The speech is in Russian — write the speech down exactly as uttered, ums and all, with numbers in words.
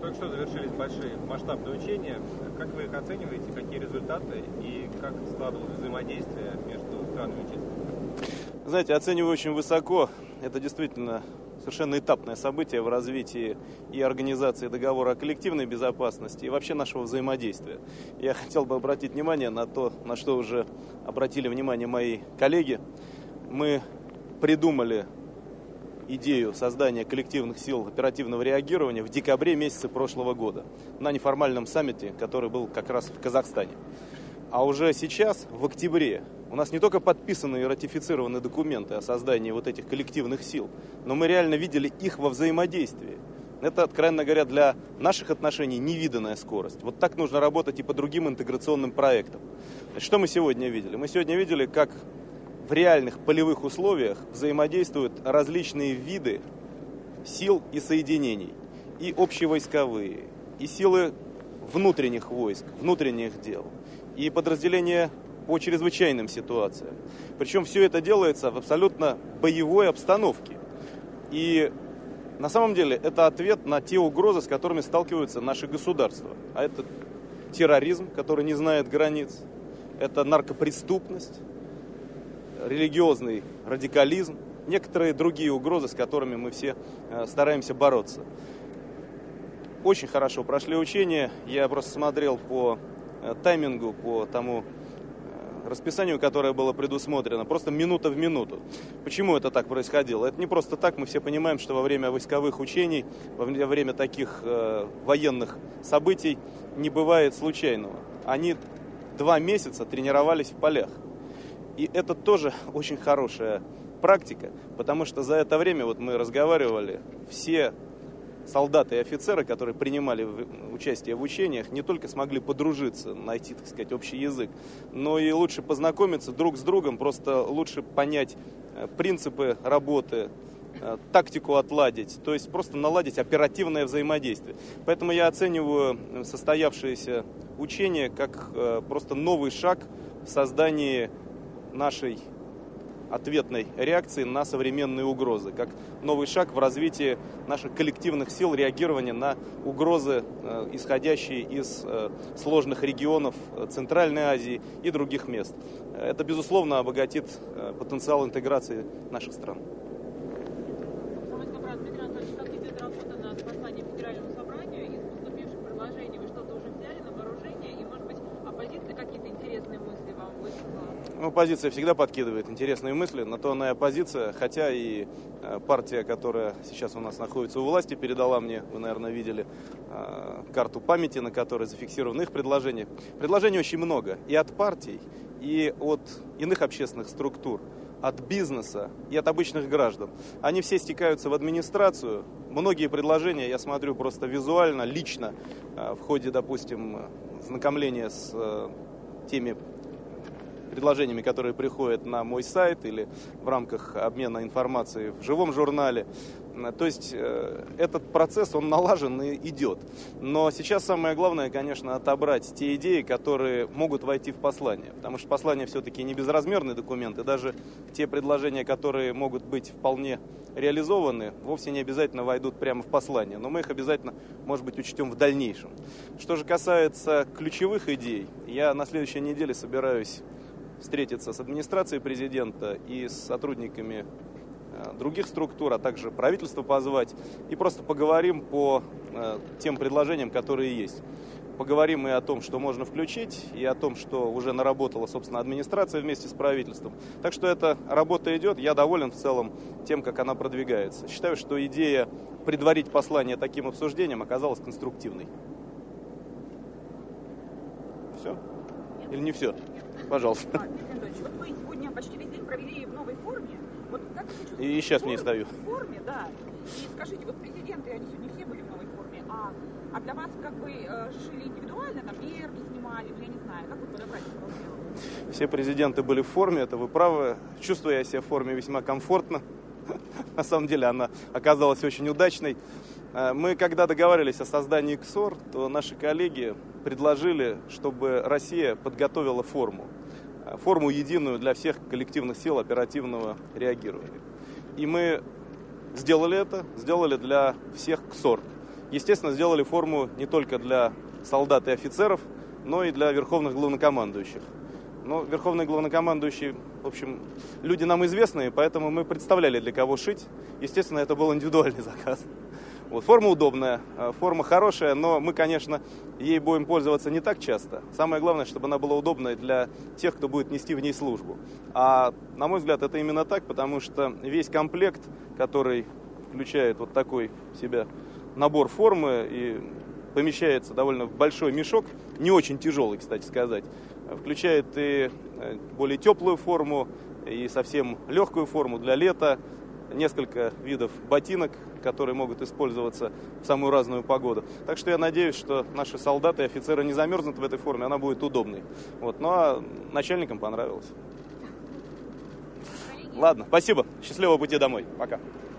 Только что завершились большие масштабные учения. Как вы их оцениваете, какие результаты и как складывалось взаимодействие между странами-участниками? Знаете, оцениваю очень высоко. Это действительно совершенно этапное событие в развитии и организации договора о коллективной безопасности, и вообще нашего взаимодействия. Я хотел бы обратить внимание на то, на что уже обратили внимание мои коллеги. Мы придумали идею создания коллективных сил оперативного реагирования в декабре месяце прошлого года на неформальном саммите, который был как раз в Казахстане. А уже сейчас, в октябре, у нас не только подписаны и ратифицированы документы о создании вот этих коллективных сил, но мы реально видели их во взаимодействии. Это, откровенно говоря, для наших отношений невиданная скорость. Вот так нужно работать и по другим интеграционным проектам. Значит, что мы сегодня видели? Мы сегодня видели, как в реальных полевых условиях взаимодействуют различные виды сил и соединений. И общевойсковые, и силы внутренних войск, внутренних дел, и подразделения по чрезвычайным ситуациям. Причем все это делается в абсолютно боевой обстановке. И на самом деле это ответ на те угрозы, с которыми сталкиваются наши государства. А это терроризм, который не знает границ, это наркопреступность, религиозный радикализм, некоторые другие угрозы, с которыми мы все стараемся бороться. Очень хорошо прошли учения. Я просто смотрел по таймингу, по тому расписанию, которое было предусмотрено, просто минута в минуту. Почему это так происходило? Это не просто так. Мы все понимаем, что во время войсковых учений, во время таких э, военных событий не бывает случайного. Они два месяца тренировались в полях. И это тоже очень хорошая практика, потому что за это время, вот мы разговаривали, все солдаты и офицеры, которые принимали участие в учениях, не только смогли подружиться, найти, так сказать, общий язык, но и лучше познакомиться друг с другом, просто лучше понять принципы работы, тактику отладить, то есть просто наладить оперативное взаимодействие. Поэтому я оцениваю состоявшиеся учения как просто новый шаг в создании нашей ответной реакции на современные угрозы, как новый шаг в развитии наших коллективных сил реагирования на угрозы, э, исходящие из э, сложных регионов Центральной Азии и других мест. Это, безусловно, обогатит э, потенциал интеграции наших стран. Ну, оппозиция всегда подкидывает интересные мысли, на то она и оппозиция, хотя и партия, которая сейчас у нас находится у власти, передала мне, вы, наверное, видели, карту памяти, на которой зафиксированы их предложения. Предложений очень много и от партий, и от иных общественных структур, от бизнеса и от обычных граждан. Они все стекаются в администрацию. Многие предложения я смотрю просто визуально, лично, в ходе, допустим, знакомления с теми предложениями, которые приходят на мой сайт или в рамках обмена информацией в живом журнале. То есть этот процесс, он налажен и идет. Но сейчас самое главное, конечно, отобрать те идеи, которые могут войти в послание. Потому что послание все-таки не безразмерный документ, и даже те предложения, которые могут быть вполне реализованы, вовсе не обязательно войдут прямо в послание. Но мы их обязательно, может быть, учтем в дальнейшем. Что же касается ключевых идей, я на следующей неделе собираюсь встретиться с администрацией президента и с сотрудниками других структур, а также правительство позвать, и просто поговорим по тем предложениям, которые есть. Поговорим и о том, что можно включить, и о том, что уже наработала, собственно, администрация вместе с правительством. Так что эта работа идет, я доволен в целом тем, как она продвигается. Считаю, что идея предварить послание таким обсуждением оказалась конструктивной. Все? Или не все? Пожалуйста. А, вот вы сегодня почти весь день провели в новой форме. Вот как вы чувствуете? И сейчас мне стою. В форме, да. И скажите, вот президенты, они сегодня все были в новой форме, а, а для вас как бы э, шили индивидуально, там мерки снимали, я не знаю, как вы подобрать это? Все президенты были в форме, это вы правы. Чувствую я себя в форме весьма комфортно. На самом деле она оказалась очень удачной. Мы, когда договаривались о создании КСОР, то наши коллеги предложили, чтобы Россия подготовила форму. Форму единую для всех коллективных сил оперативного реагирования. И мы сделали это, сделали для всех КСОР. естественно, сделали форму не только для солдат и офицеров, но и для верховных главнокомандующих. Но верховные главнокомандующие, в общем, люди нам известные, поэтому мы представляли, для кого шить. Естественно, это был индивидуальный заказ. Вот, форма удобная, форма хорошая, но мы, конечно, ей будем пользоваться не так часто. Самое главное, чтобы она была удобной для тех, кто будет нести в ней службу. А, на мой взгляд, это именно так, потому что весь комплект, который включает вот такой в себя набор формы и помещается довольно в большой мешок, не очень тяжелый, кстати сказать, включает и более теплую форму, и совсем легкую форму для лета, несколько видов ботинок, которые могут использоваться в самую разную погоду. Так что я надеюсь, что наши солдаты и офицеры не замерзнут в этой форме, она будет удобной. Вот. Ну а начальникам понравилось. Ладно, спасибо. Счастливого пути домой. Пока.